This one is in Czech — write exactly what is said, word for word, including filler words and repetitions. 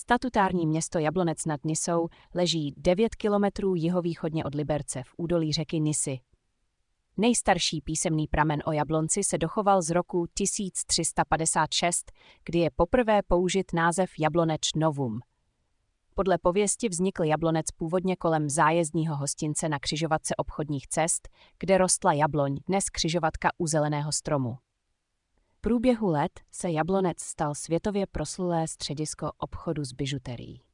Statutární město Jablonec nad Nisou leží devět kilometrů jihovýchodně od Liberce v údolí řeky Nisy. Nejstarší písemný pramen o Jablonci se dochoval z roku tisíc tři sta padesát šest, kdy je poprvé použit název Jabloneč Novum. Podle pověsti vznikl Jablonec původně kolem zájezdního hostince na křižovatce obchodních cest, kde rostla jabloň, dnes křižovatka u zeleného stromu. V průběhu let se Jablonec stal světově proslulé středisko obchodu s bižuterií.